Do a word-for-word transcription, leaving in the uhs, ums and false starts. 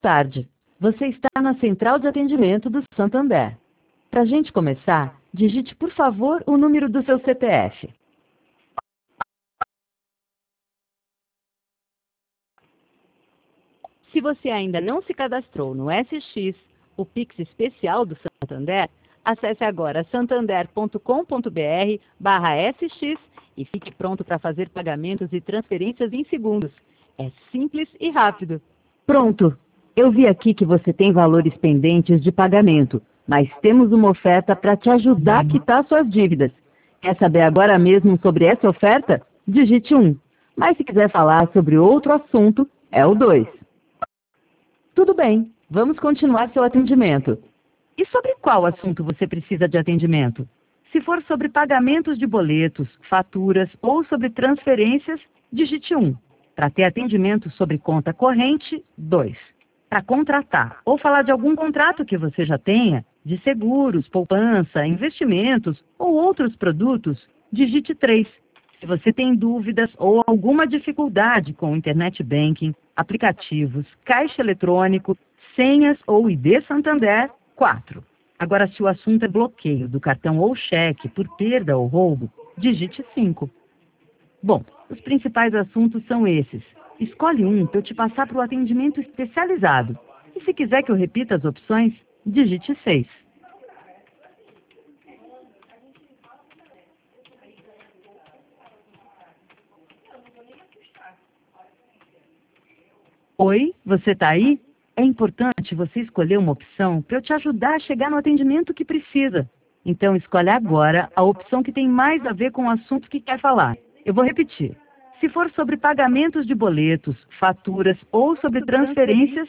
Tarde. Você está na central de atendimento do Santander. Para a gente começar, digite, por favor, o número do seu C P F. Se você ainda não se cadastrou no S X, o Pix especial do Santander, acesse agora santander ponto com ponto br barra S X e fique pronto para fazer pagamentos e transferências em segundos. É simples e rápido. Pronto! Eu vi aqui que você tem valores pendentes de pagamento, mas temos uma oferta para te ajudar a quitar suas dívidas. Quer saber agora mesmo sobre essa oferta? Digite um. Mas se quiser falar sobre outro assunto, é o dois. Tudo bem, vamos continuar seu atendimento. E sobre qual assunto você precisa de atendimento? Se for sobre pagamentos de boletos, faturas ou sobre transferências, digite um. Para ter atendimento sobre conta corrente, dois. Para contratar ou falar de algum contrato que você já tenha, de seguros, poupança, investimentos ou outros produtos, digite três. Se você tem dúvidas ou alguma dificuldade com Internet Banking, aplicativos, caixa eletrônico, senhas ou I D Santander, quatro. Agora, se o assunto é bloqueio do cartão ou cheque por perda ou roubo, digite cinco. Bom, os principais assuntos são esses. Escolhe um para eu te passar para o atendimento especializado. E se quiser que eu repita as opções, digite seis. Oi, você está aí? É importante você escolher uma opção para eu te ajudar a chegar no atendimento que precisa. Então, escolhe agora a opção que tem mais a ver com o assunto que quer falar. Eu vou repetir. Se for sobre pagamentos de boletos, faturas ou sobre transferências,